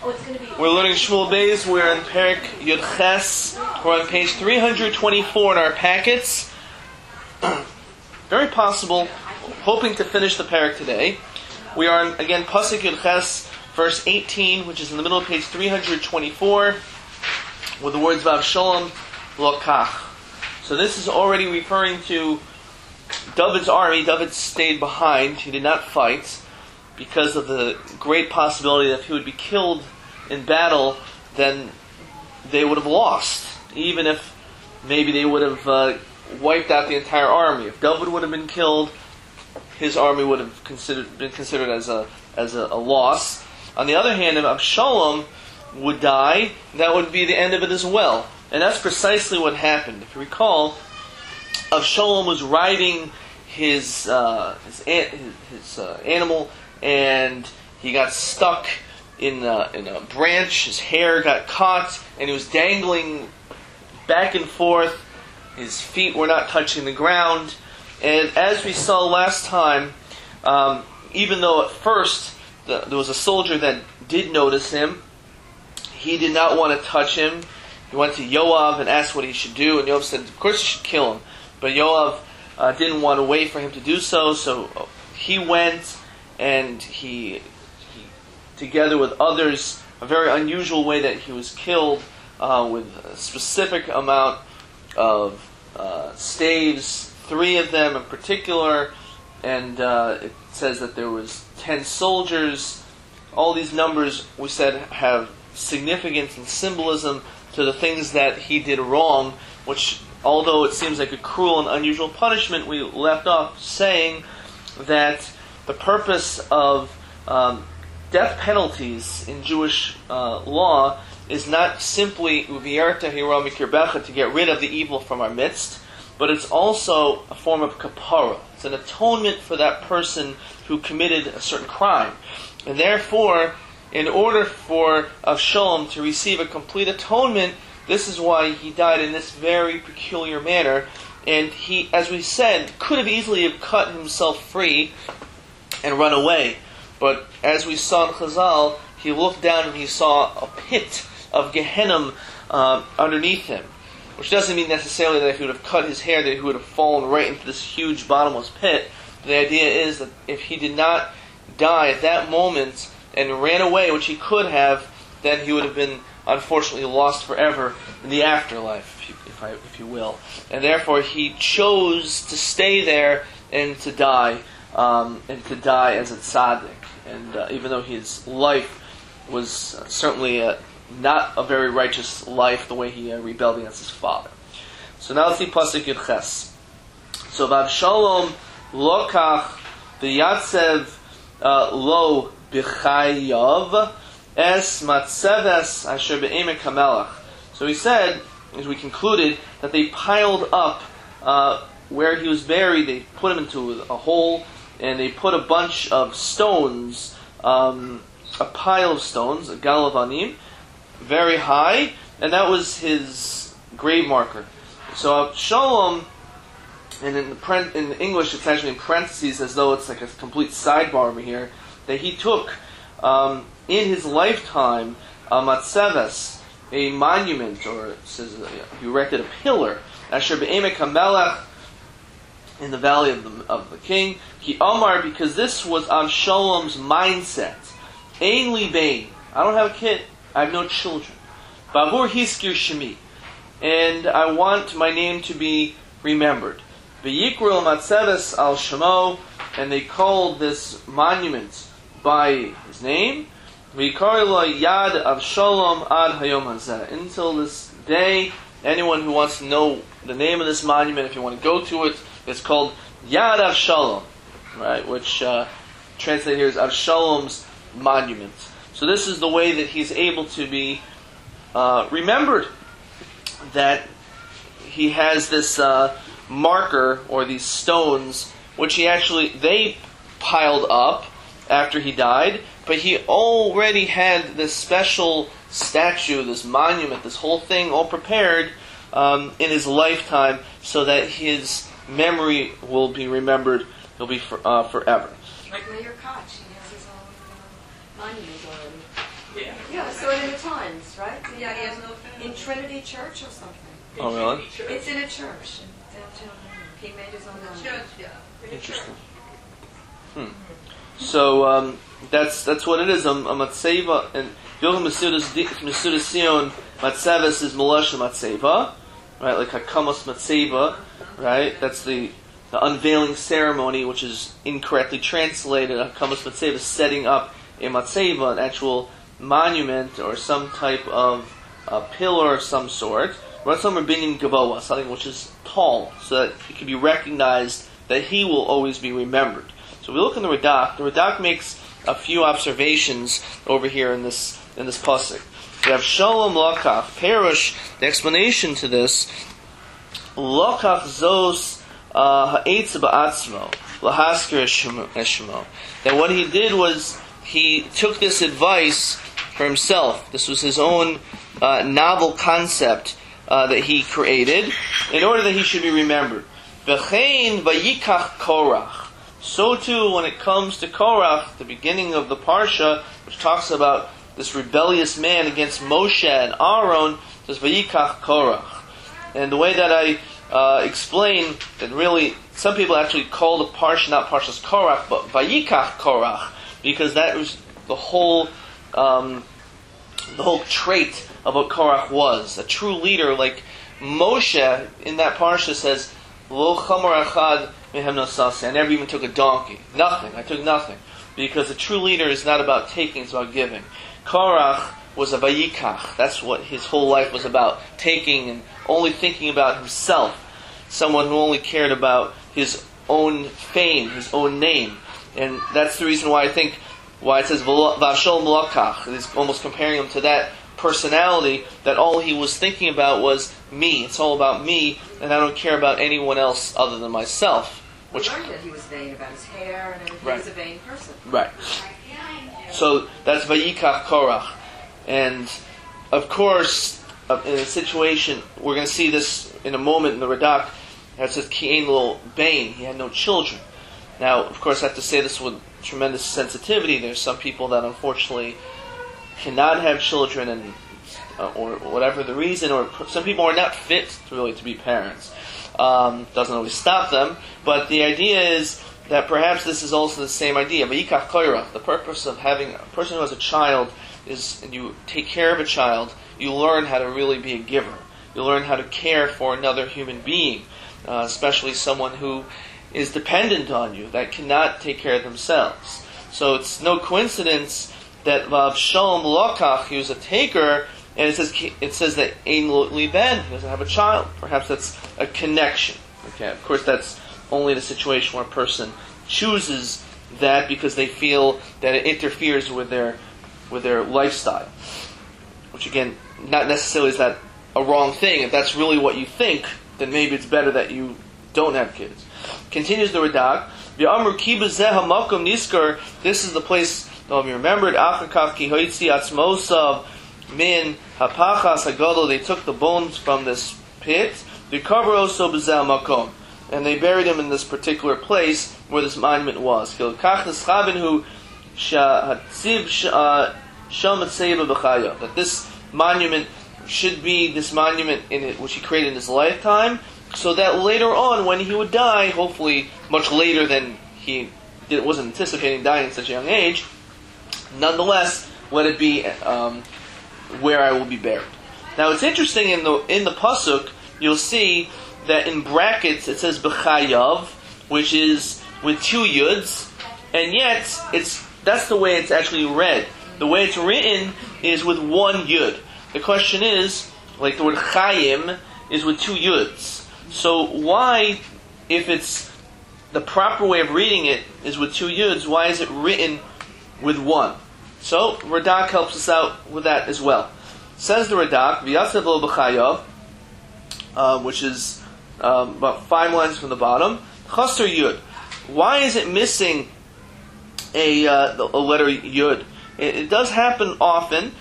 We're learning Shmuel Beis. We're in Perek Yud Ches. We're on page 324 in our packets. Very possible, hoping to finish the Perek today. We are on, again, Pasuk Yud Ches, verse 18, which is in the middle of page 324, with the words of Avshalom Lokach. So this is already referring to David's army. David stayed behind. He did not fight because of the great possibility that if he would be killed in battle, then they would have lost. Even if maybe they would have wiped out the entire army. If David would have been killed, his army would have been considered as a loss. On the other hand, if Avshalom would die, that would be the end of it as well. And that's precisely what happened. If you recall, Avshalom was riding his animal, and he got stuck in a branch. His hair got caught, and he was dangling back and forth. His feet were not touching the ground. And as we saw last time, even though at first there was a soldier that did notice him, he did not want to touch him. He went to Yoav and asked what he should do, and Yoav said, of course you should kill him. But Yoav didn't want to wait for him to do so, so he went, and he together with others, a very unusual way that he was killed, with a specific amount of staves, 3 of them in particular, and it says that there was 10 soldiers. All these numbers, we said, have significance and symbolism to the things that he did wrong, which, although it seems like a cruel and unusual punishment, we left off saying that the purpose of death penalties in Jewish law is not simply uviyarta hira mikirbecha, to get rid of the evil from our midst, but it's also a form of kapara. It's an atonement for that person who committed a certain crime. And therefore, in order for Avshalom to receive a complete atonement, this is why he died in this very peculiar manner. And he, as we said, could have easily have cut himself free and run away. But as we saw in Chazal, he looked down and he saw a pit of Gehenna underneath him. Which doesn't mean necessarily that if he would have cut his hair, that he would have fallen right into this huge bottomless pit. The idea is that if he did not die at that moment and ran away, which he could have, then he would have been unfortunately lost forever in the afterlife, if you will. And therefore he chose to stay there and to die as a tzaddik. And even though his life was certainly not a very righteous life, the way he rebelled against his father. So now let's see Pasuk Yud Ches. So Avshalom lokach v'yatzev lo b'chayav es matzeves asher be'emek hamelach. So he said, as we concluded, that they piled up where he was buried. They put him into a hole, and they put a bunch of stones, a pile of stones, a galavanim, very high, and that was his grave marker. So Avshalom, and in English it's actually in parentheses as though it's like a complete sidebar over here, that he took in his lifetime a matzeves, a monument, or it says he erected a pillar, asher be'emek hamelach, in the valley of the king. Ki Amar, because this was Avshalom's mindset. Ein li bein, I don't have a kid, I have no children. Bavur hiskir shemi, and I want my name to be remembered. V'yikru matzeves al shemo, and they called this monument by his name. V'yikar lo yad Avshalom ad hayom hazeh. Until this day, anyone who wants to know the name of this monument, if you want to go to it, it's called Yad Avshalom, right? Which translated here is Avshalom's monument. So this is the way that he's able to be remembered, that he has this marker, or these stones, which they piled up after he died, but he already had this special statue, this monument, this whole thing all prepared in his lifetime, so that his memory will be remembered. He'll be forever. Like Mayor Koch, he has his own monument already. Yeah, I saw it in the Times, right? Yeah, he has no family. In Trinity Church or something. Oh, really? It's in a church in downtown New York. He made his own monument. Church, yeah. Interesting. So that's what it is. A matzeva, and Yochel Mesudas Sion Matzeves is Melosh Matzeva, right? Like Hakamos Matzeva, right? That's the unveiling ceremony, which is incorrectly translated. Hakamos Matzeva, setting up a matzeva, an actual monument or some type of pillar of some sort. Binyan Gavoa, something which is tall, so that it can be recognized that he will always be remembered. So we look in the Radak. The Radak makes a few observations over here in this pasuk. We have Shalom Lakach Perush. The explanation to this: Lakach Zos Ha'etz Ba'atzmo Lahasker Eshmo. That what he did was he took this advice for himself. This was his own novel concept that he created in order that he should be remembered. V'chein vayikach Korach. So too, when it comes to Korach, the beginning of the Parsha, which talks about this rebellious man against Moshe and Aaron, says vayikach Korach. And the way that I explain that really, some people actually call the Parsha not Parshas Korach, but vayikach Korach, because that was the whole trait of what Korach was. A true leader, like Moshe in that Parsha says, Lo chamor achad mehem nosasi. I never even took a donkey. Nothing. I took nothing. Because a true leader is not about taking, it's about giving. Korach was a vayikach. That's what his whole life was about. Taking and only thinking about himself. Someone who only cared about his own fame, his own name. And that's the reason why I think, why it says Vashol Mlakach. It's almost comparing him to that personality, that all he was thinking about was me. It's all about me, and I don't care about anyone else other than myself. We learned that he was vain about his hair and everything. Right. He was a vain person. Right. So that's Vayikach Korach. And of course, in a situation, we're going to see this in a moment in the Radak, it says Ki ein lo bain, he had no children. Now, of course, I have to say this with tremendous sensitivity. There's some people that unfortunately cannot have children, and or whatever the reason, or some people are not fit to be parents. Doesn't always stop them, but the idea is that perhaps this is also the same idea. Vayikach Korach, the purpose of having a person who has a child is, and you take care of a child, you learn how to really be a giver. You learn how to care for another human being, especially someone who is dependent on you, that cannot take care of themselves. So it's no coincidence that Avshalom Lokach, he was a taker, and it says that Ein Li Ben, he doesn't have a child. Perhaps that's a connection. Okay, of course that's only the situation where a person chooses that because they feel that it interferes with their lifestyle. Which again, not necessarily is that a wrong thing. If that's really what you think, then maybe it's better that you don't have kids. Continues the Radak. V'amru ki b'zeh hamakom niskar. This is the place to be remembered. Achakach ki hoitzi atzmosav min hapachas hagadol. They took the bones from this pit. V'kavar oso b'zeh hamakom, and they buried him in this particular place where this monument was. Kach neschabin hu shahatziv shal matzeva b'chayav. That this monument should be this monument in it, which he created in his lifetime, so that later on, when he would die, hopefully much later than he wasn't anticipating dying at such a young age, nonetheless, let it be where I will be buried. Now, it's interesting in the pasuk, you'll see that in brackets it says b'chayav, which is with two yuds, and yet that's the way it's actually read. The way it's written is with one yud. The question is, like the word chayim is with two yuds. So why, if it's the proper way of reading it is with two yuds, why is it written with one? So Radak helps us out with that as well. Says the Radak, V'yasev lo b'chayav, which is about 5 lines from the bottom. Chaser yud. Why is it missing a letter yud? It does happen often.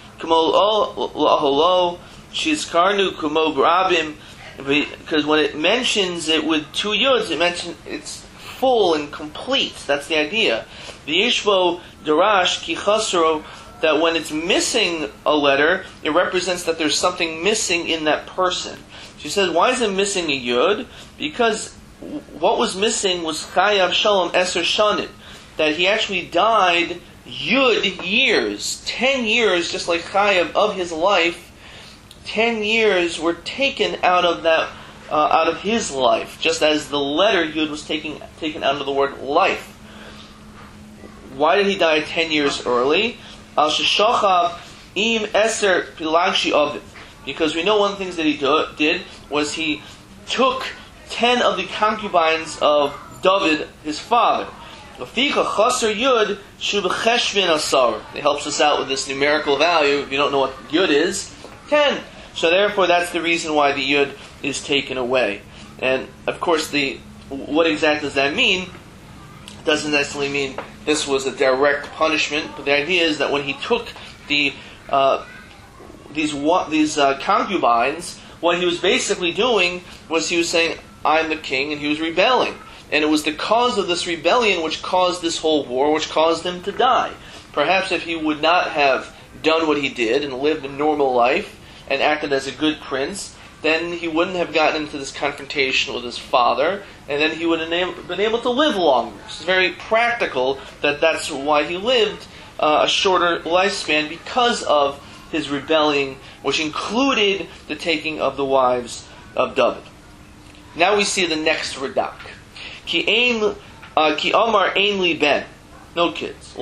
Because when it mentions it with two yuds, it's full and complete. That's the idea. The Yishvo Darash Ki Chasro that when it's missing a letter, it represents that there's something missing in that person. She says, why is it missing a Yud? Because what was missing was Chai Avshalom Eser Shanim, that he actually died Yud years, 10 years, just like Chai of his life. 10 years were taken out of that, out of his life, just as the letter Yud was taken out of the word life. Why did he die 10 years early? Al Sheshochav Im Eser Pilagshi Ovid. Because we know one of the things that he did was he took 10 of the concubines of David, his father. It helps us out with this numerical value. If you don't know what Yud is, 10. So therefore, that's the reason why the Yud is taken away. And of course, what exactly does that mean? It doesn't necessarily mean this was a direct punishment, but the idea is that when he took these concubines, what he was basically doing was he was saying, I'm the king, and he was rebelling. And it was the cause of this rebellion which caused this whole war, which caused him to die. Perhaps if he would not have done what he did and lived a normal life and acted as a good prince, then he wouldn't have gotten into this confrontation with his father, and then he would have been able to live longer. It's very practical that that's why he lived a shorter lifespan, because of his rebellion, which included the taking of the wives of David. Now we see the next Radak. Ki Omar Ein Li Ben. No kids.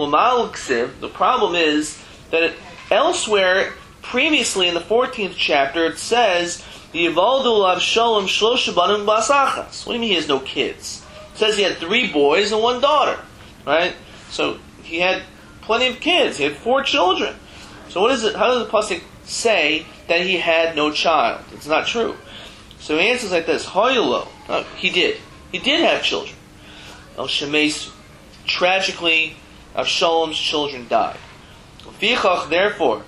The problem is that elsewhere, previously in the 14th chapter, it says, Yivaldu Avshalom Shlosha Banim Basachas. What do you mean he has no kids? It says he had 3 boys and 1 daughter. Right? So he had plenty of kids. He had 4 children. So what is it? How does the pasuk say that he had no child? It's not true. So he answers like this: Hoyelo. He did. He did have children. El Shemesu. Tragically, Avshalom's children died. V'chach, therefore,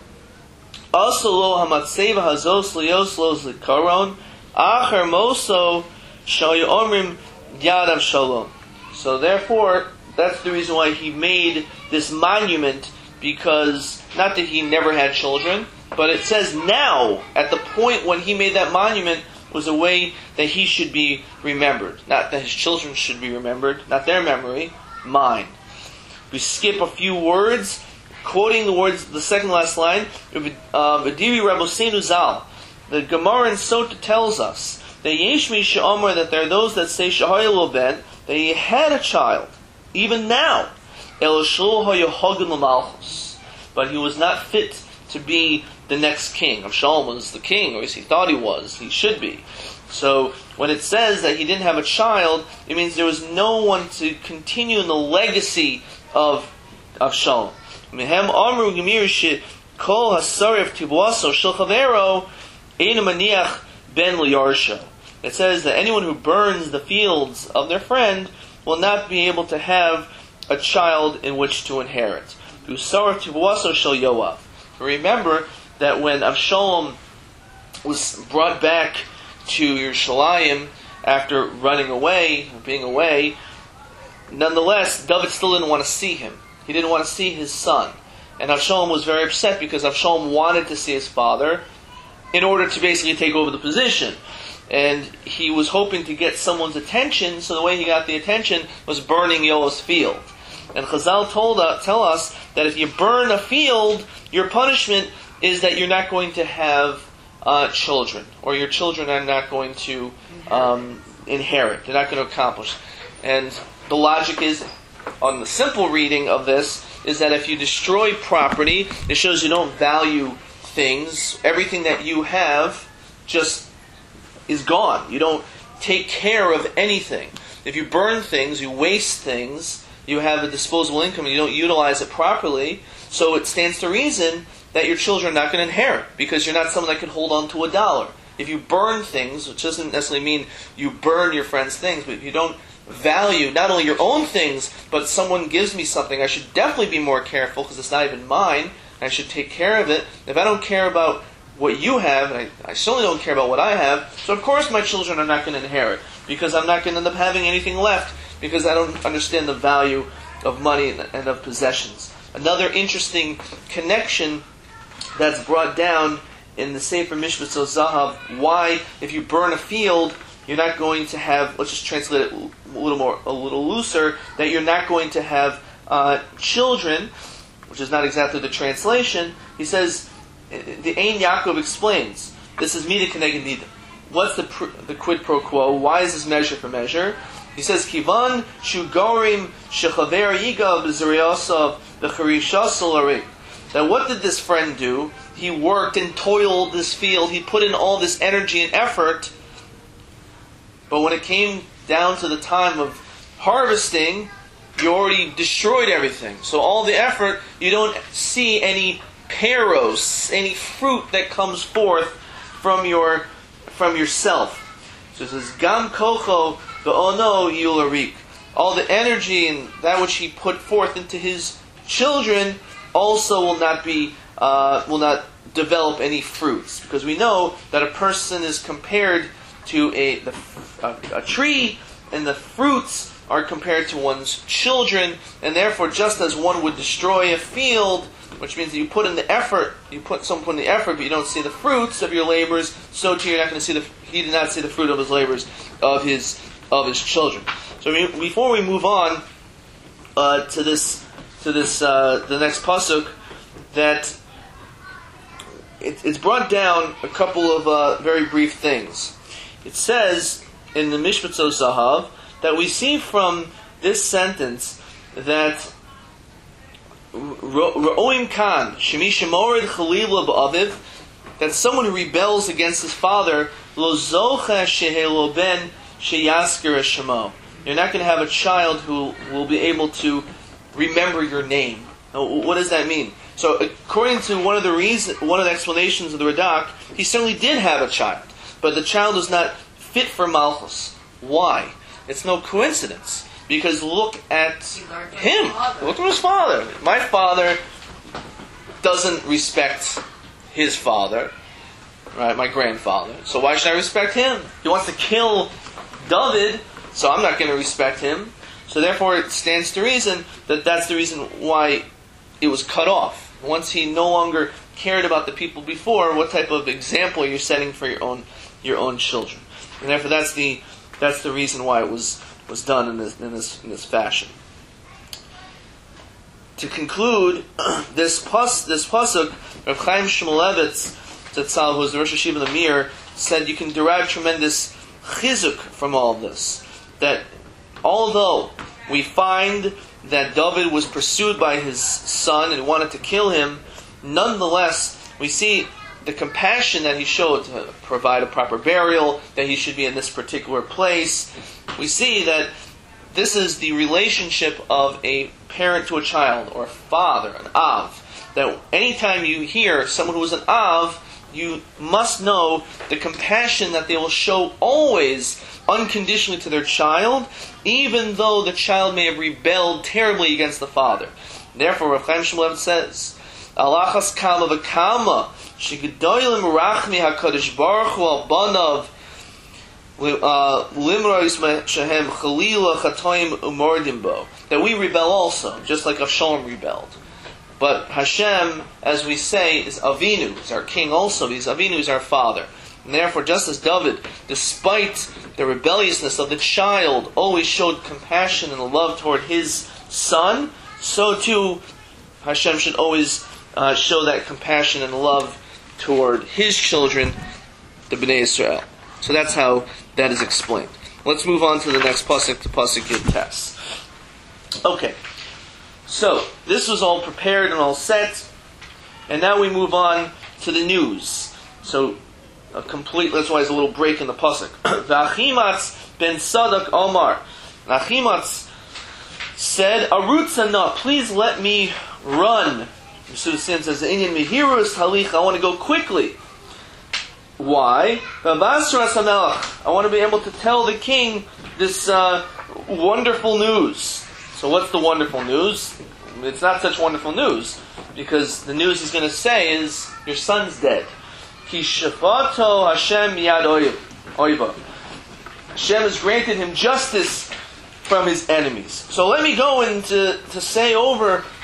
also lo hamatzeva hazos lios los likaron acher moso shayu omrim yad Avshalom. So therefore, that's the reason why he made this monument, because not that he never had children, but it says now, at the point when he made that monument, was a way that he should be remembered. Not that his children should be remembered, not their memory, mine. We skip a few words, quoting the words, the second last line, V'diri Rabosenu Zal. The Gemara in Sota tells us that Yeshmi She'omar, that there are those that say Shahayelo Ben, that he had a child, even now. El Shlo Hayahogan L'malchus. But he was not fit to be the next king. Avshalom was the king, or at least he thought he was. He should be. So when it says that he didn't have a child, it means there was no one to continue in the legacy of Avshalom. Mehem Amru Gemir Kol Hasarif Tibuaso Shel Chavero Einu Maniach Ben Liyarsha. It says that anyone who burns the fields of their friend will not be able to have a child in which to inherit. Usarif Tibuaso Shel Yoav. Remember that when Avshalom was brought back to Yerushalayim after running away, being away, nonetheless, David still didn't want to see him. He didn't want to see his son. And Avshalom was very upset because Avshalom wanted to see his father in order to basically take over the position. And he was hoping to get someone's attention, so the way he got the attention was burning Yoav's field. And Chazal tell us that if you burn a field, your punishment is that you're not going to have children, or your children are not going to inherit. They're not going to accomplish. And the logic is, on the simple reading of this, is that if you destroy property, it shows you don't value things. Everything that you have just is gone. You don't take care of anything. If you burn things, you waste things, you have a disposable income and you don't utilize it properly, so it stands to reason that your children are not going to inherit, because you're not someone that can hold on to $1. If you burn things, which doesn't necessarily mean you burn your friend's things, but if you don't value not only your own things, but someone gives me something, I should definitely be more careful because it's not even mine, I should take care of it. If I don't care about what you have, and I certainly don't care about what I have, so of course my children are not going to inherit, because I'm not going to end up having anything left, because I don't understand the value of money and of possessions. another interesting connection that's brought down in the Sefer Mishpat Zahav. Why, if you burn a field, you're not going to have, let's just translate it a little looser, that you're not going to have children, which is not exactly the translation. He says, the Ein Yaakov explains, this is Mida Keneged Nida. What's the quid pro quo? Why is this measure for measure? He says, Kivan Shugorim Shechaver Yigav B'Zeriyasav V'Charishasol Arik. Now what did this friend do? He worked and toiled this field. He put in all this energy and effort. But when it came down to the time of harvesting, you already destroyed everything. So all the effort, you don't see any peros, any fruit that comes forth from yourself. So it says, Gam kocho v'ono yularik. All the energy and that which he put forth into his children also will not develop any fruits, because we know that a person is compared to a tree, and the fruits are compared to one's children, and therefore, just as one would destroy a field, which means that you put in the effort, but you don't see the fruits of your labors, so too you're not going to see he did not see the fruit of his labors of his children. So before we move on to the next pasuk, that it's brought down a couple of very brief things. It says in the Mishpat Zahav that we see from this sentence that Ro'im Kan Shemi Shemorid Chalila Ba'aviv, that someone who rebels against his father, Lo Zocha Shehelo Ben Sheyasker Shemo. You're not going to have a child who will be able to remember your name. Now, what does that mean? So, according to one of the explanations of the Radak, he certainly did have a child, but the child was not fit for Malchus. Why? It's no coincidence, because look at him. Look at his father. My father doesn't respect his father, right? My grandfather. So why should I respect him? He wants to kill David, so I'm not going to respect him. So therefore, it stands to reason that that's the reason why it was cut off. Once he no longer cared about the people before, what type of example you're setting for your own children, and therefore that's the reason why it was done in this fashion. To conclude, this pasuk, Rav Chaim Shmulevitz Zatzal, who is the Rosh Hashiva Lemir, said you can derive tremendous chizuk from all of this. That although we find that David was pursued by his son and wanted to kill him, nonetheless, we see the compassion that he showed to provide a proper burial, that he should be in this particular place. We see that this is the relationship of a parent to a child, or a father, an av. That anytime you hear someone who is an av, you must know the compassion that they will show always unconditionally to their child, even though the child may have rebelled terribly against the father. Therefore, Rav Chaim Shmulevitz says, Alachas kama v'kama shegedolim rachmi HaKadosh Baruch Hu al banav limrois shehem chalila chatoim umordim bo. That we rebel also, just like Avshalom rebelled. But Hashem, as we say, is Avinu, is our king also, because Avinu is our father. And therefore, just as David, despite the rebelliousness of the child, always showed compassion and love toward his son, so too Hashem should always show that compassion and love toward his children, the Bnei Yisrael. So that's how that is explained. Let's move on to the next pasuk, to pasuk Yud Tes. Okay, so this was all prepared and all set, and now we move on to the news. So that's why there's a little break in the pasuk. V'Achimatz ben Sadak Omar. Achimatz said, Arutzana, please let me run. Yeshua says, Inyan Mihirus Halich, I want to go quickly. Why? I want to be able to tell the king this wonderful news. So what's the wonderful news? It's not such wonderful news, because the news he's going to say is, your son's dead. Ki shafato Hashem miyad oiva. Hashem has granted him justice from his enemies. So let me go and to say over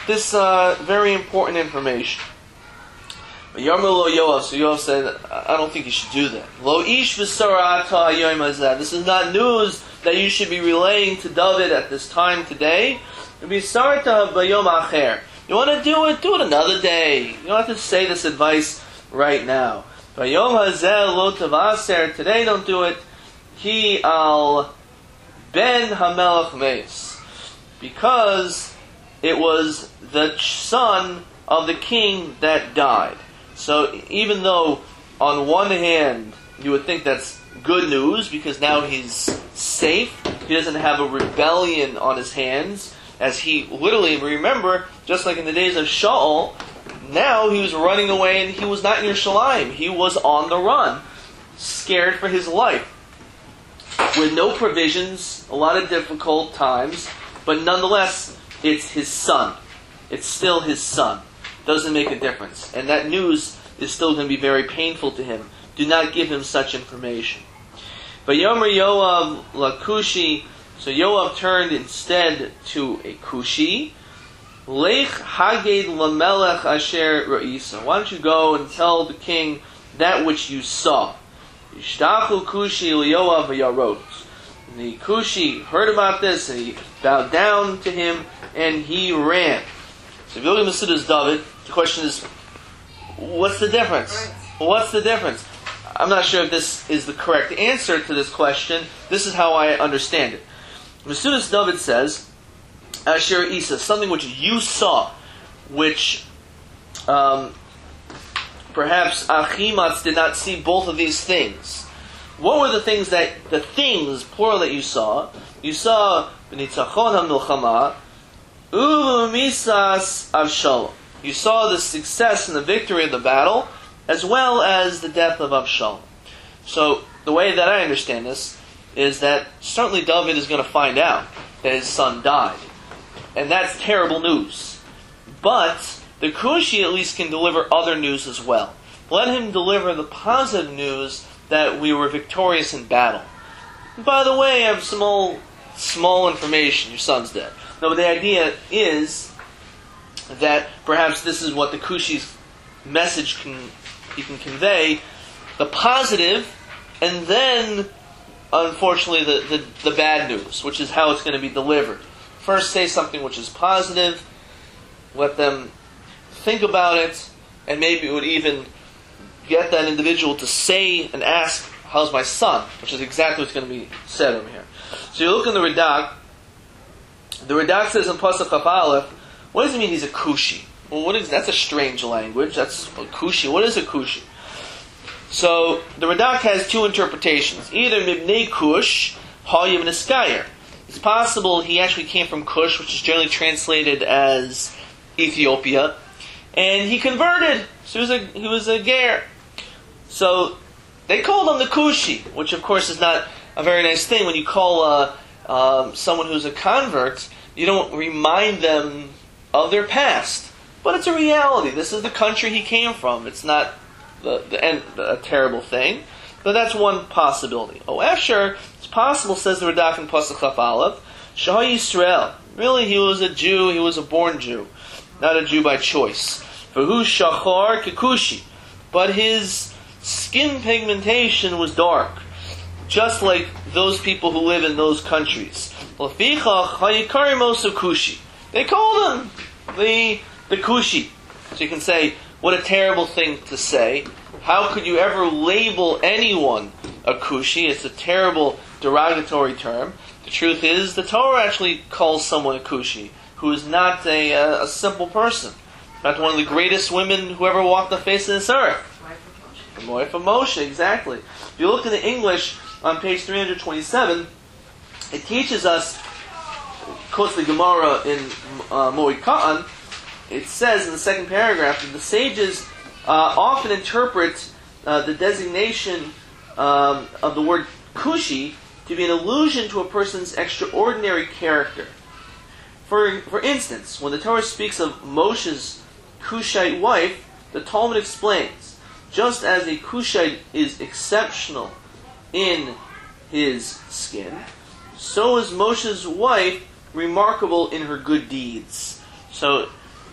this very important information. But Yarmu lo Yoav, so Yoav said, I don't think you should do that. Lo ish v'sarata hayoim hazeh. This is not news that you should be relaying to David at this time today. V'sarata b'yom acher. You want to do it another day. You don't have to say this advice right now. V'yom hazeh lo tavaser. Today don't do it. Ki al ben hamelech meis. Because it was the son of the king that died. So even though on one hand you would think that's good news because now he's safe, he doesn't have a rebellion on his hands, as he literally, remember, just like in the days of Shaul, now he was running away and he was not in Yerushalayim. He was on the run, scared for his life, with no provisions, a lot of difficult times, but nonetheless, it's his son. It's still his son. Doesn't make a difference. And that news is still going to be very painful to him. Do not give him such information. But Yomer Yoav Lakushi, so Yoav turned instead to a Kushi. Lech Haged Lamelech Asher Ra'isa. Why don't you go and tell the king that which you saw? Yishtachu Kushi Yoav Yarot. And the Kushi heard about this and he bowed down to him and he ran. So if you look at Mesilas David, the question is, what's the difference? What's the difference? I'm not sure if this is the correct answer to this question. This is how I understand it. Mesilas David says, Asher Isa, something which you saw, which perhaps Achimatz did not see both of these things. What were the things, plural, that you saw? You saw B'nitzachon HaMilchama, U'misas Avshalom. You saw the success and the victory of the battle, as well as the death of Avshalom. So, the way that I understand this is that certainly David is going to find out that his son died. And that's terrible news. But the Kushi at least can deliver other news as well. Let him deliver the positive news that we were victorious in battle. And by the way, I have some small information. Your son's dead. No, but the idea is that perhaps this is what the Kushi's message he can convey, the positive, and then, unfortunately, the bad news, which is how it's going to be delivered. First say something which is positive, let them think about it, and maybe it would even get that individual to say and ask, how's my son? Which is exactly what's going to be said over here. So you look in the Radak. The Radak says in Pasuk Chaf Aleph, what does it mean he's a Kushi? Well, that's a strange language. That's a Kushi. What is a Kushi? So the Radak has two interpretations. Either Mibnei Kush, Hayyim Niskayer. It's possible he actually came from Kush, which is generally translated as Ethiopia, and he converted. So he was a ger. So they called him the Kushi, which of course is not a very nice thing. When you call someone who's a convert, you don't remind them of their past. But it's a reality. This is the country he came from. It's not a terrible thing. But that's one possibility. Oh, Esher, it's possible, says the Radak in Pasuk Chaf Aleph, Shah Yisrael. Really, he was a Jew. He was a born Jew. Not a Jew by choice. V'hu shachar kekushi. But his skin pigmentation was dark. Just like those people who live in those countries. L'fichach hayikarim osu kushi. They called him the Kushi. So you can say, what a terrible thing to say. How could you ever label anyone a Kushi? It's a terrible derogatory term. The truth is, the Torah actually calls someone a Kushi, who is not a simple person. Not one of the greatest women who ever walked the face of this earth. The wife of Moshe, exactly. If you look in the English on page 327, it teaches us, quotes the Gemara in Moed Ka'an, it says in the second paragraph that the sages often interpret the designation of the word Kushi to be an allusion to a person's extraordinary character. For instance, when the Torah speaks of Moshe's Kushite wife, the Talmud explains, just as a Kushite is exceptional in his skin, so is Moshe's wife remarkable in her good deeds. So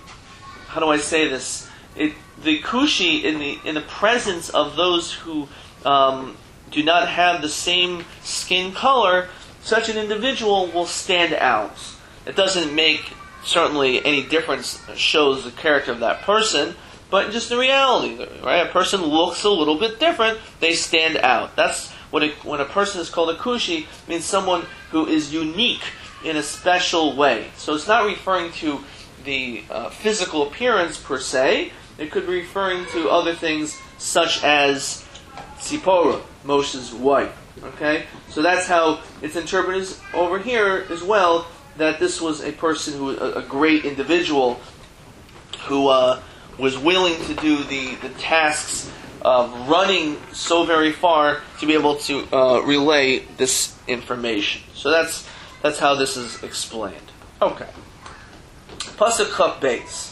how do I say this? The kushi in the presence of those who do not have the same skin color, such an individual will stand out. It doesn't make certainly any difference, shows the character of that person, but just the reality, right? A person looks a little bit different, they stand out. That's when a person is called a kushi, it means someone who is unique in a special way. So it's not referring to the physical appearance per se. It could be referring to other things such as Tzipora, Moshe's wife. Okay, so that's how it's interpreted over here as well. That this was a person who, a great individual, who was willing to do the tasks of running so very far to be able to relay this information. So that's how this is explained. Okay. Pasuk Chaf Beis.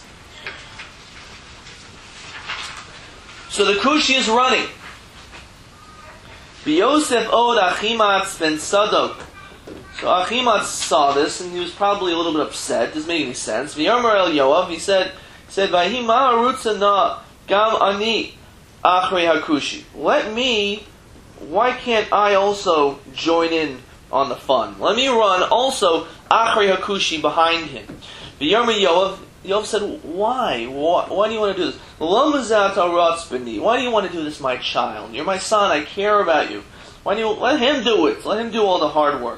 So the Kushi is running. V'Yosef od Achimatz ben Sadok. So Achimatz saw this, and he was probably a little bit upset. Doesn't make any sense. V'Yomer el Yoav, he said, Vahi ma arutza na gam ani achrei hakushi. Why can't I also join in on the fun? Let me run also achrei hakushi behind him. V'Yomer Yoav said, why? Why do you want to do this? Why do you want to do this, my child? You're my son, I care about you. Why do you let him do it? Let him do all the hard work.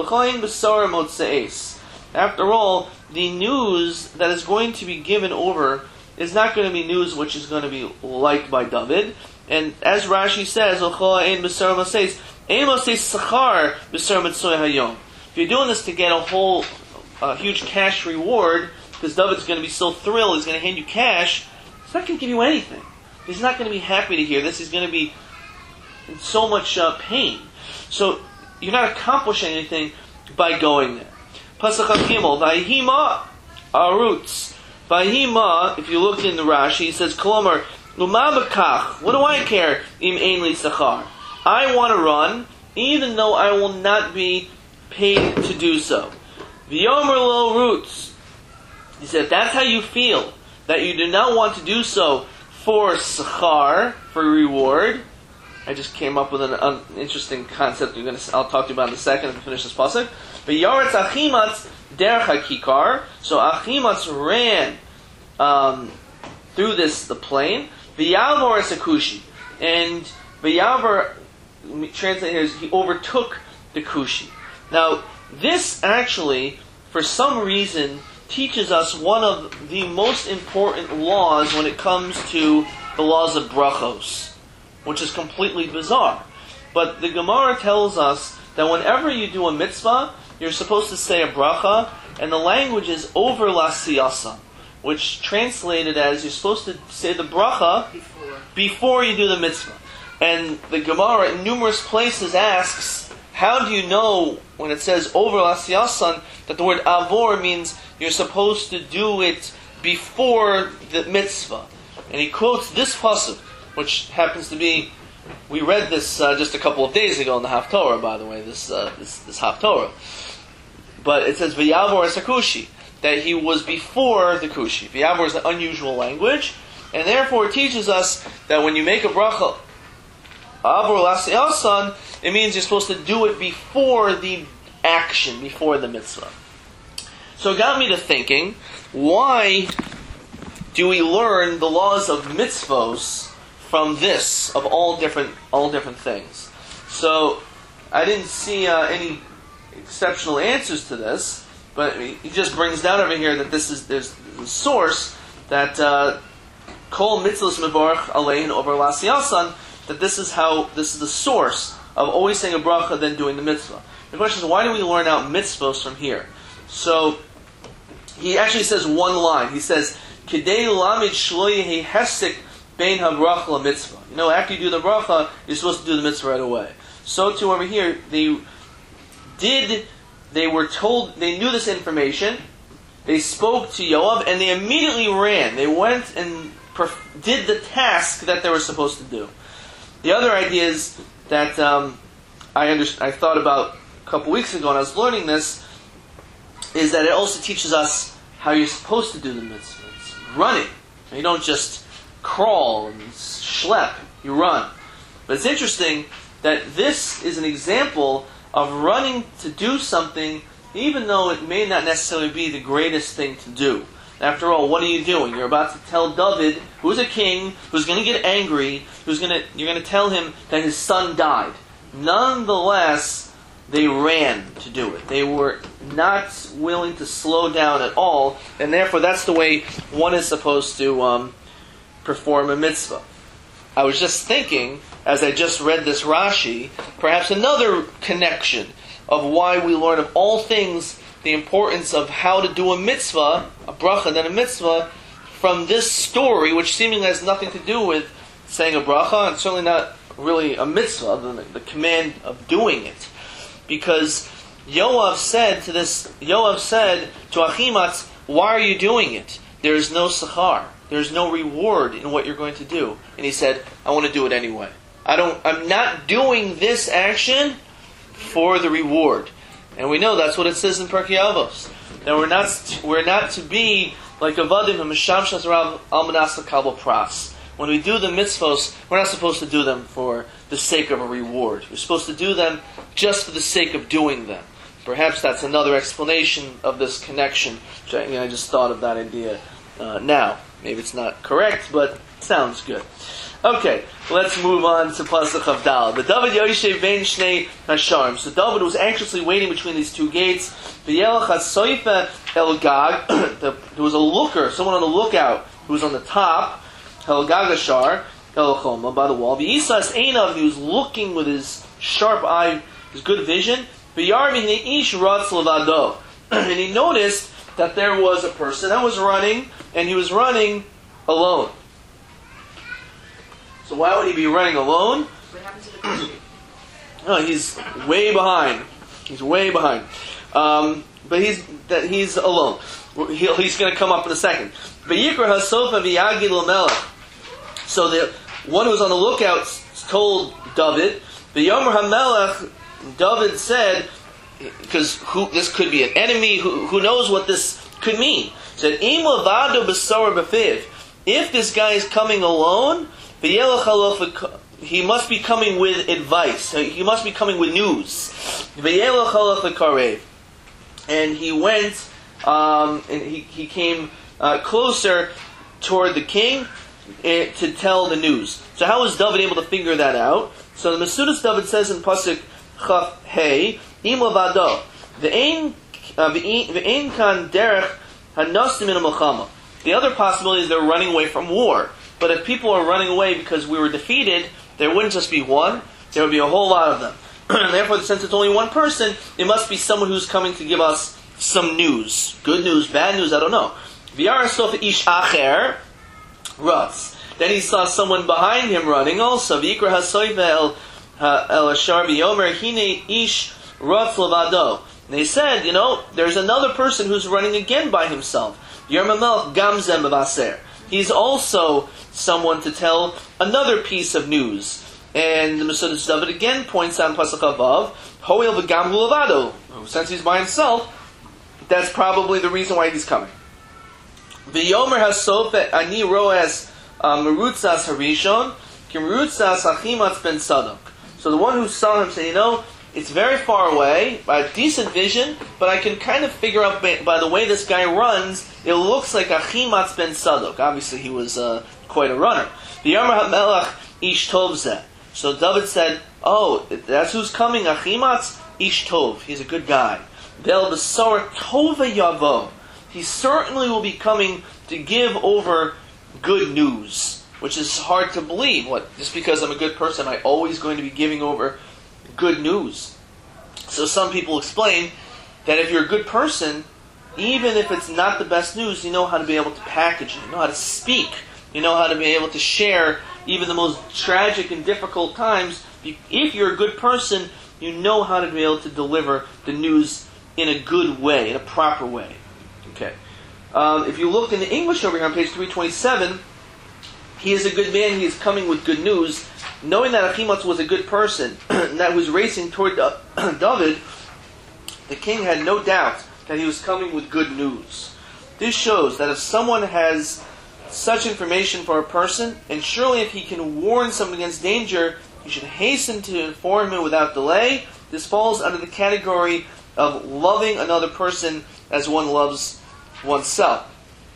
After all, the news that is going to be given over is not going to be news which is going to be liked by David. And as Rashi says, if you're doing this to get a whole huge cash reward, because David's going to be so thrilled, he's going to hand you cash, he's not going to give you anything. He's not going to be happy to hear this. He's going to be in so much pain. So you're not accomplishing anything by going there. Pasuk Gimel, Vayhima Arutz. Vayhima, if you look in the Rashi, he says, Kolomar, Lumabakach, what do I care? Im Ein Li Sachar. I want to run, even though I will not be paid to do so. V'yomer lo rutz. He said, if that's how you feel, that you do not want to do so for sachar, for reward. I just came up with an interesting concept I'll talk to you about in a second to finish this pasuk. But Yaretz Achimatz derech hakikar. So Achimatz ran through the plain. V'yavor es akushi. And V'yavor, translated here, is he overtook the Kushi. Now, this actually, for some reason, teaches us one of the most important laws when it comes to the laws of brachos, which is completely bizarre. But the Gemara tells us that whenever you do a mitzvah, you're supposed to say a bracha, and the language is over la siyasa, which translated as you're supposed to say the bracha before you do the mitzvah. And the Gemara in numerous places asks, how do you know when it says over la siyasan that the word avor means you're supposed to do it before the mitzvah? And he quotes this pasuk, which happens to be, we read this just a couple of days ago in the Haftorah, by the way, this Haftorah. But it says v'yavor es hakushi, that he was before the kushi. V'yavor is an unusual language, and therefore it teaches us that when you make a bracha, avor l'asiyasan, it means you're supposed to do it before the action, before the mitzvah. So it got me to thinking, why do we learn the laws of mitzvos from this, of all different things? So I didn't see any exceptional answers to this, but he just brings down over here that there's a source that kol mitzvos mevarach alein over lasiyasan, that this is the source of always saying a bracha then doing the mitzvah. The question is, why do we learn out mitzvos from here? So he actually says one line. He says, "Kidei lamid shlo yehi hesek bein habracha lamitzvah." You know, after you do the bracha, you're supposed to do the mitzvah right away. So too over here, they were told, they knew this information. They spoke to Yoav, and they immediately ran. They went and did the task that they were supposed to do. The other idea is that I thought about a couple weeks ago when I was learning this, is that it also teaches us how you're supposed to do the mitzvahs. running. You don't just crawl and schlep, you run. But it's interesting that this is an example of running to do something even though it may not necessarily be the greatest thing to do. After all, what are you doing? You're about to tell David, who's a king, who's going to get angry, you're going to tell him that his son died. Nonetheless, they ran to do it. They were not willing to slow down at all, and therefore that's the way one is supposed to perform a mitzvah. I was just thinking, as I just read this Rashi, perhaps another connection of why we learn of all things the importance of how to do a mitzvah, a bracha, then a mitzvah, from this story, which seemingly has nothing to do with saying a bracha, and certainly not really a mitzvah, other than the command of doing it. Because Yoav said to Achimatz, why are you doing it? There is no sechar. There's no reward in what you're going to do. And he said, I want to do it anyway. I'm not doing this action for the reward. And we know that's what it says in Pirkei Avos. That we're not to be like avadim v'mishamshas rav almanas l'kabel pras. When we do the mitzvos, we're not supposed to do them for the sake of a reward. We're supposed to do them just for the sake of doing them. Perhaps that's another explanation of this connection. I just thought of that idea now. Maybe it's not correct, but it sounds good. Okay, let's move on to Pasuk Chavdal. The David Yoshev ben Shnei Hasharim. So David was anxiously waiting between these two gates. V'yelach hasoifa el gag. There was a looker, someone on the lookout, who was on the top. El gag hashar el choma, by the wall. V'yisas einav, he was looking with his sharp eye, his good vision. V'yar mihne ish ratz levado. And he noticed that there was a person that was running, and he was running alone. So why would he be running alone? What happened to the country? Oh, he's way behind. He's way behind. But he's alone. He's going to come up in a second. V'yikra hasofa v'yagid l'melech. So the one who was on the lookout told David, v'yomer hamelech, David said, because this could be an enemy, who knows what this could mean. He said, Im levado b'sar b'fiv. If this guy is coming alone, he must be coming with advice. He must be coming with news. And he went, and he came closer toward the king to tell the news. So how was David able to figure that out? So the Mesudas David says in Pasuk Chaf Hey, Im levado v'ein kan derech hanastim in a milchama. The other possibility is they're running away from war. But if people are running away because we were defeated, there wouldn't just be one, there would be a whole lot of them. And therefore, since it's only one person, it must be someone who's coming to give us some news. Good news, bad news, I don't know. V'yarasof ish acher ratz. Then he saw someone behind him running also. V'yikra hasoiva el ashar v'yomer hine ish ratz levado. And they said, there's another person who's running again by himself. Yermamelch gamzem b'vaser. He's also someone to tell another piece of news. And the Mesudas David again points out in Pasuk Avav, Hoel v'gam hu levado. Since he's by himself, that's probably the reason why he's coming. V'yomer hasof ani roes merutzas harishon kimerutzas Achimatz ben Sadok. So the one who saw him said, it's very far away, by a decent vision, but I can kind of figure out by the way this guy runs, it looks like Achimatz ben Sadok. Obviously, he was quite a runner. V'yamar ha'melach ish tov zeh. So David said, that's who's coming, Achimatz ish tov. He's a good guy. Vel b'sar tova yavo. He certainly will be coming to give over good news, which is hard to believe. Just because I'm a good person, am I always going to be giving over good news? So some people explain that if you're a good person, even if it's not the best news, you know how to be able to package it, you know how to speak, you know how to be able to share even the most tragic and difficult times. If you're a good person, you know how to be able to deliver the news in a good way, in a proper way. Okay. If you look in the English over here on page 327, he is a good man, he is coming with good news. Knowing that Achimatz was a good person, that was racing toward David, the king had no doubt that he was coming with good news. This shows that if someone has such information for a person, and surely if he can warn someone against danger, he should hasten to inform him without delay. This falls under the category of loving another person as one loves oneself.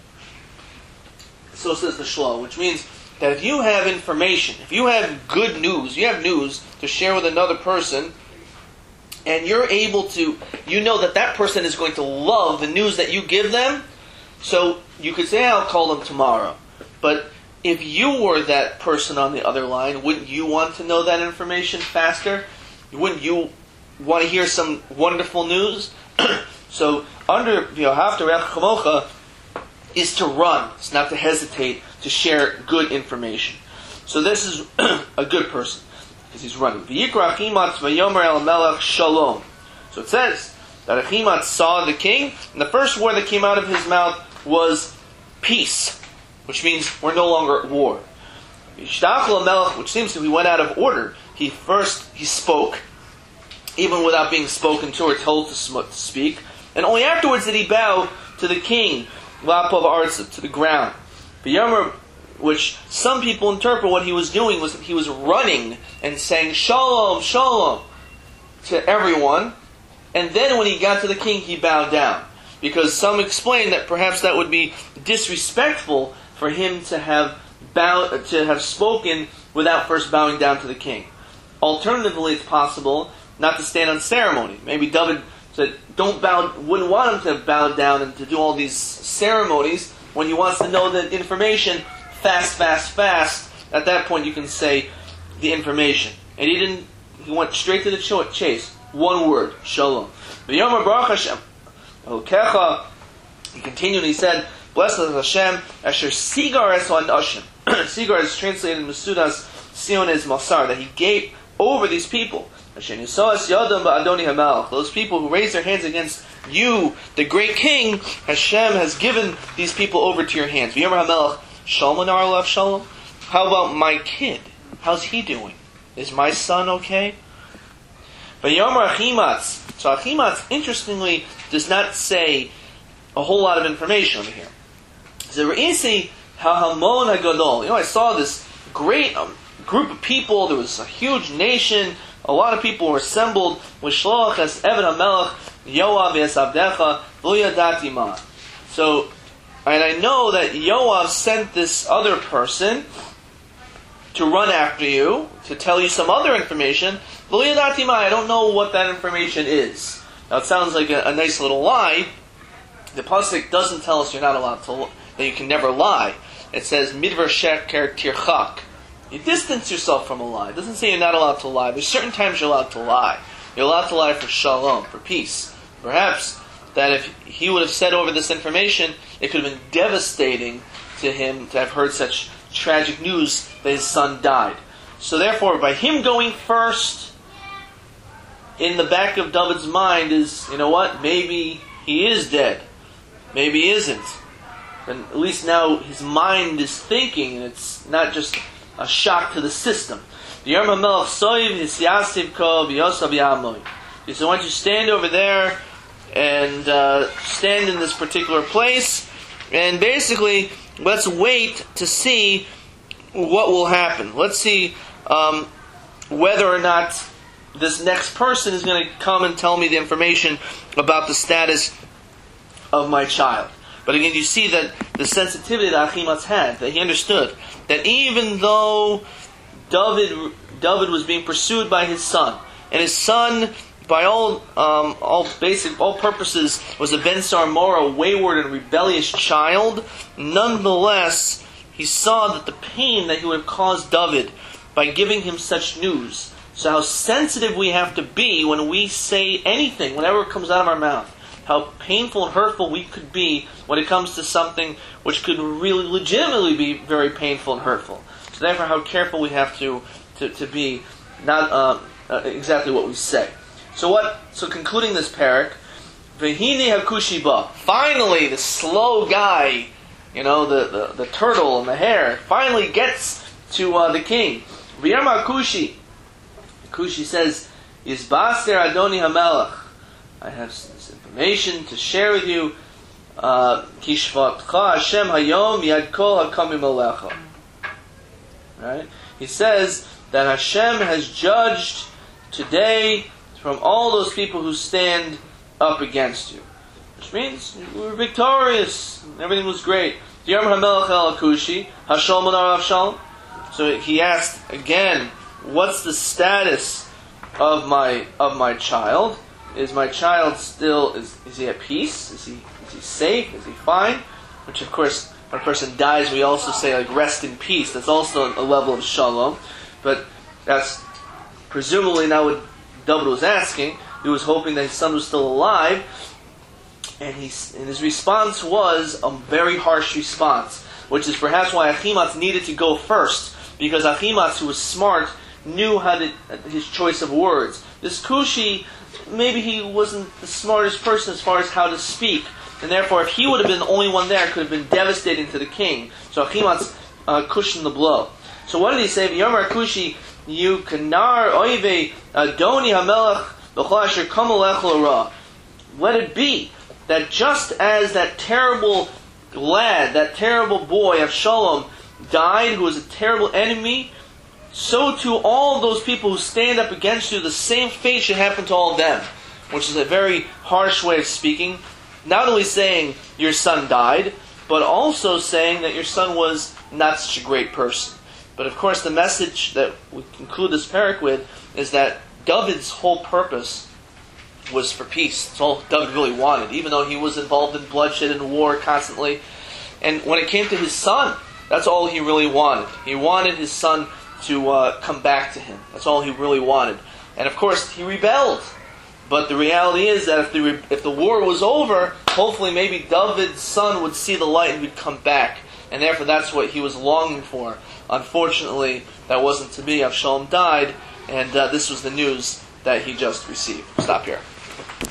So says the Shlomo, which means that if you have information, if you have good news, you have news to share with another person, and you're able to, you know that that person is going to love the news that you give them, so you could say, I'll call them tomorrow. But if you were that person on the other line, wouldn't you want to know that information faster? Wouldn't you want to hear some wonderful news? So under V'yohavta Re'ach Kamocha is to run. It's not to hesitate to share good information. So this is a good person because he's running. V'yikra Achimatz v'yomer el melech shalom. So it says that Achimatz saw the king, and the first word that came out of his mouth was peace, which means we're no longer at war. Yishtach melech, which seems to be went out of order. He spoke, even without being spoken to or told to speak, and only afterwards did he bow to the king, Lapov Artsav, to the ground. V'yomer, which some people interpret what he was doing was that he was running and saying Shalom, Shalom to everyone, and then when he got to the king he bowed down. Because some explain that perhaps that would be disrespectful for him to have spoken without first bowing down to the king. Alternatively, it's possible not to stand on ceremony. Maybe David said, wouldn't want him to have bowed down and to do all these ceremonies when he wants to know the information fast. At that point, you can say the information. And he went straight to the chase. One word, Shalom. V'yomer Baruch Hashem. He continued and he said, Blessed is Hashem, Asher Sigar es Anashim. Sigar is translated in Masudas Sion es Masar, that he gave over these people. Those people who raise their hands against you, the great king, Hashem has given these people over to your hands. How about my kid? How's he doing? Is my son okay? But Yomer Achimatz. So Achimatz, interestingly, does not say a whole lot of information over here. So Re'isi HaHamon HaGadol. I saw this great group of people. There was a huge nation. A lot of people were assembled. V'shloach es Eved HaMelech Yoav es Avdecha Lo Yadati Ma. So, and I know that Yoav sent this other person to run after you, to tell you some other information. Lo Yadati Ma. I don't know what that information is. Now it sounds like a nice little lie. The pasuk doesn't tell us you're not allowed to, that you can never lie. It says midvar sheker tirchak. You distance yourself from a lie. It doesn't say you're not allowed to lie. There's certain times you're allowed to lie. You're allowed to lie for shalom, for peace. Perhaps that if he would have said over this information, it could have been devastating to him to have heard such tragic news that his son died. So therefore, by him going first, in the back of David's mind is, maybe he is dead. Maybe he isn't. And at least now his mind is thinking, and it's not just a shock to the system. So why don't you stand over there and stand in this particular place, and basically let's wait to see what will happen. Let's see whether or not this next person is going to come and tell me the information about the status of my child. But again, you see that the sensitivity that Achimatz had, that he understood that even though David was being pursued by his son, and his son, by all purposes, was a Ben Sarmor, a wayward and rebellious child, nonetheless, he saw that the pain that he would have caused David by giving him such news. So how sensitive we have to be when we say anything, whenever it comes out of our mouth. How painful and hurtful we could be when it comes to something which could really legitimately be very painful and hurtful. So therefore, how careful we have to be, not exactly what we say. So concluding this parak, Vehine Hakushiba. Finally, the slow guy, the turtle and the hare, finally gets to the king. V'yama Kushi. Kushi says, Yizbaster Adoni HaMelech. I have this information to share with you. Kishvatcha Hashem hayom yad kol hakamim alecha. Right? He says that Hashem has judged today from all those people who stand up against you. Which means we were victorious. Everything was great. So he asked again, what's the status of my child? Is my child still, is he at peace? Is he safe? Is he fine? Which of course, when a person dies, we also say like rest in peace. That's also a level of shalom. But that's presumably not what David was asking. He was hoping that his son was still alive. And his response was a very harsh response, which is perhaps why Achimatz needed to go first, because Achimatz, who was smart, knew his choice of words. This Cushi, maybe he wasn't the smartest person as far as how to speak, and therefore, if he would have been the only one there, it could have been devastating to the king. So Achimatz cushioned the blow. So what did he say? V'yomar Cushi, you kanar oive adoni hamelach b'chol asher kam alech l'ra. Let it be that just as that terrible lad, that terrible boy, Avshalom, died, who was a terrible enemy, so too all those people who stand up against you, the same fate should happen to all of them. Which is a very harsh way of speaking. Not only saying your son died, but also saying that your son was not such a great person. But of course the message that we conclude this parak with is that David's whole purpose was for peace. That's all David really wanted, even though he was involved in bloodshed and war constantly. And when it came to his son, that's all he really wanted. He wanted his son to come back to him. That's all he really wanted. And of course, he rebelled. But the reality is that if the war was over, hopefully maybe David's son would see the light and would come back. And therefore that's what he was longing for. Unfortunately, that wasn't to be. Avshalom died, and this was the news that he just received. Stop here.